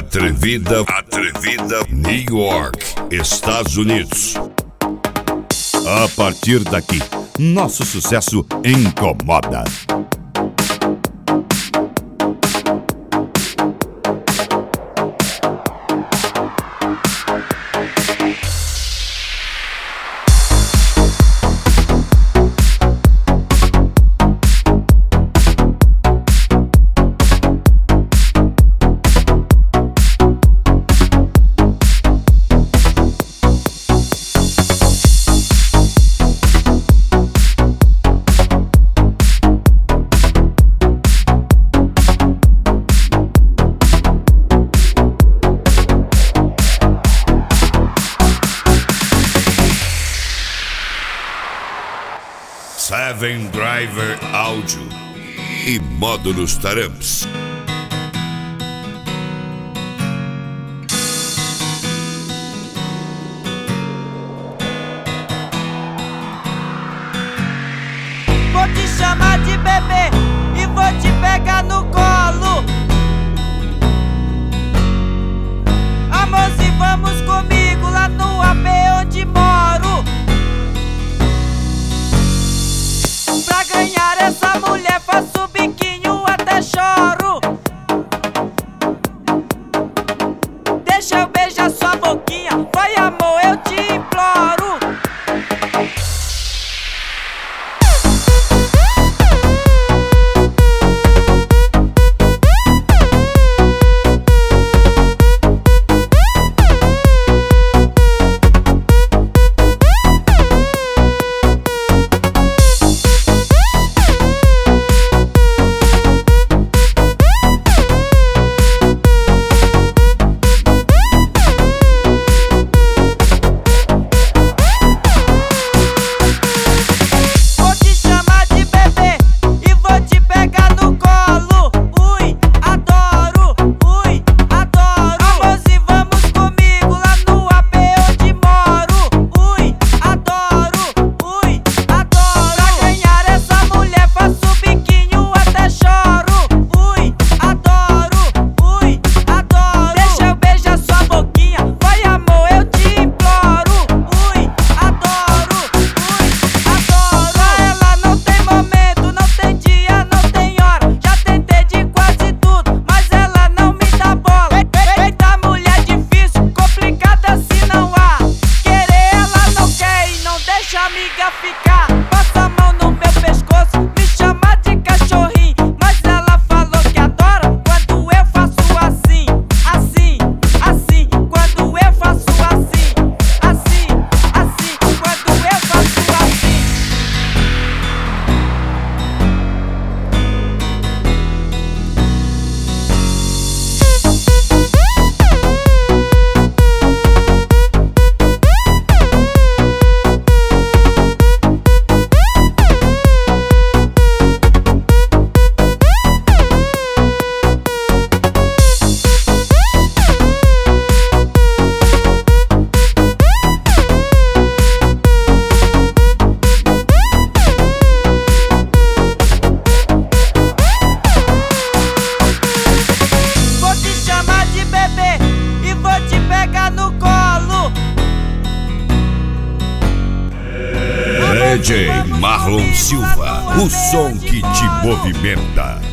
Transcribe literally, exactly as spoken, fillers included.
Atrevida, Atrevida, New York, Estados Unidos. A partir daqui, nosso sucesso incomoda. Seven Driver Áudio e módulos Taramps. Vou te chamar de bebê e vou te pegar no colo. Amorzinho, vamos comigo lá no A P onde moro. Pra ganhar essa mulher faço biquinho até choro. Deixa eu beijar sua boquinha, vai amor, eu te imploro. Amiga ficar, passa a mão no meu pescoço, me chama de cachorrinho, mas ela falou que adora quando eu faço assim, assim, assim, quando eu faço assim, assim, assim, quando eu faço assim. D J Marlon Silva, o som que te movimenta.